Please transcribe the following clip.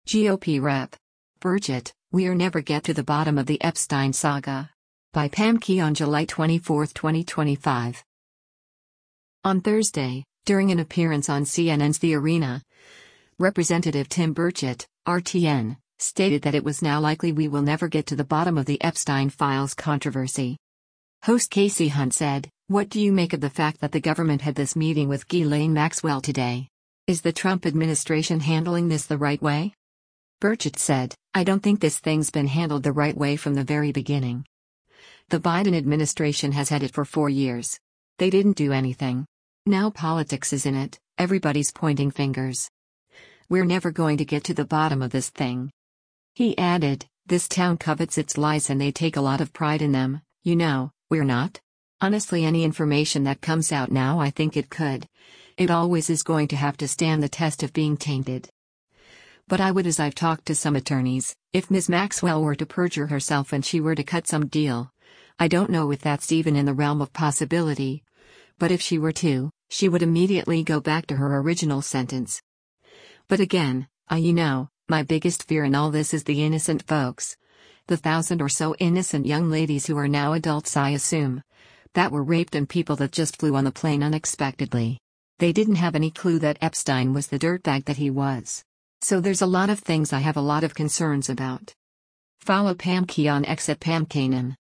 GOP Rep. Burchett, We'll never get to the bottom of the Epstein saga. By Pam Key on July 24, 2025. On Thursday, during an appearance on CNN's The Arena, Representative Tim Burchett, RTN, stated that it was now likely we will never get to the bottom of the Epstein files controversy. Host Casey Hunt said, "What do you make of the fact that the government had this meeting with Ghislaine Maxwell today? Is the Trump administration handling this the right way?" Burchett said, "I don't think this thing's been handled the right way from the very beginning. The Biden administration has had it for 4 years. They didn't do anything. Now politics is in it, everybody's pointing fingers. We're never going to get to the bottom of this thing." He added, "This town covets its lies and they take a lot of pride in them, we're not. Honestly, any information that comes out now, I think it could. It always is going to have to stand the test of being tainted. But I would, as I've talked to some attorneys, if Ms. Maxwell were to perjure herself and she were to cut some deal, I don't know if that's even in the realm of possibility. But if she were to, she would immediately go back to her original sentence. But again, my biggest fear in all this is the innocent folks. The 1,000 or so innocent young ladies who are now adults, I assume, that were raped, and people that just flew on the plane unexpectedly. They didn't have any clue that Epstein was the dirtbag that he was. So there's a lot of things I have a lot of concerns about." Follow Pam Key on X at Pam Kanan.